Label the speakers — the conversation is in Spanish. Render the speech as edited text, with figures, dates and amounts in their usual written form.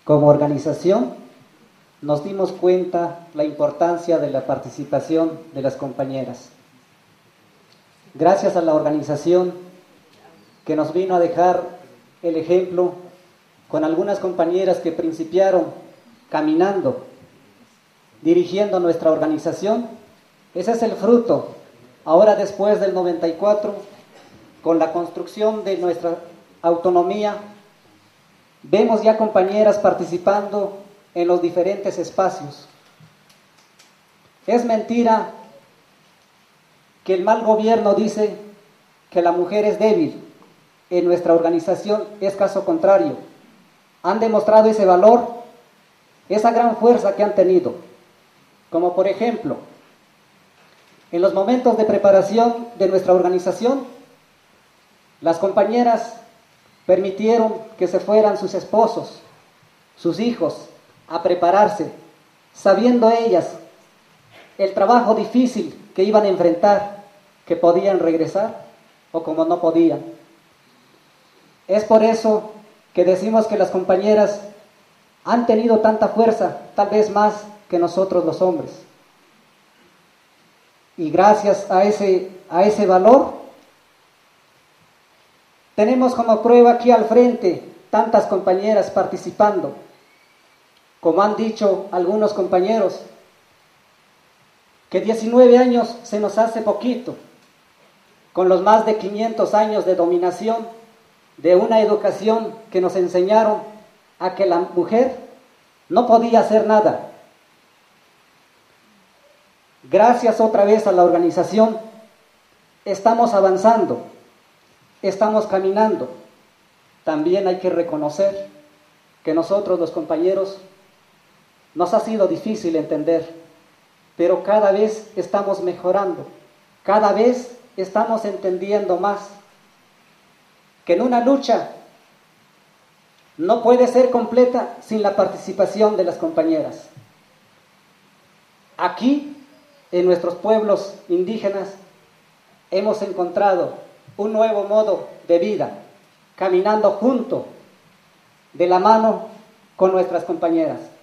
Speaker 1: Como organización, nos dimos cuenta la importancia de la participación de las compañeras. Gracias a la organización que nos vino a dejar el ejemplo con algunas compañeras que principiaron caminando, dirigiendo nuestra organización, ese es el fruto. Ahora, después del 94, con la construcción de nuestra autonomía, vemos ya compañeras participando en los diferentes espacios. Es mentira que el mal gobierno dice que la mujer es débil. En nuestra organización es caso contrario. Han demostrado ese valor, esa gran fuerza que han tenido. Como por ejemplo, en los momentos de preparación de nuestra organización, las compañeras permitieron que se fueran sus esposos, sus hijos, a prepararse, sabiendo ellas el trabajo difícil que iban a enfrentar, que podían regresar o como no podían. Es por eso que decimos que las compañeras han tenido tanta fuerza, tal vez más que nosotros los hombres. Y gracias a ese valor, tenemos como prueba aquí al frente tantas compañeras participando. Como han dicho algunos compañeros, que 19 años se nos hace poquito, con los más de 500 años de dominación, de una educación que nos enseñaron a que la mujer no podía hacer nada. Gracias otra vez a la organización, estamos avanzando, estamos caminando. También hay que reconocer que nosotros los compañeros nos ha sido difícil entender, pero cada vez estamos mejorando, cada vez estamos entendiendo más que en una lucha no puede ser completa sin la participación de las compañeras. Aquí, en nuestros pueblos indígenas, hemos encontrado un nuevo modo de vida, caminando junto, de la mano con nuestras compañeras.